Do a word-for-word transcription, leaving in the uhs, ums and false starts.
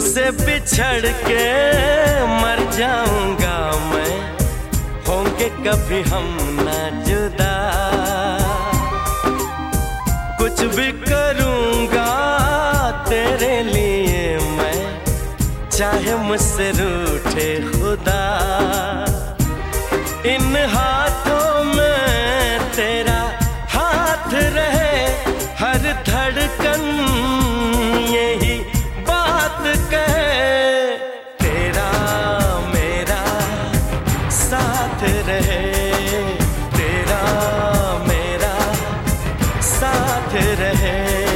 तुझसे बिछड़ के मर जाऊंगा मैं, होंगे कभी हम ना जुदा। कुछ भी करूंगा तेरे लिए मैं, चाहे मुझसे रूठे खुदा। इन हाथों में तेरा हाथ रहे, हर धड़कन यही बात कहे, तेरा मेरा साथ रहे, तेरा मेरा साथ रहे।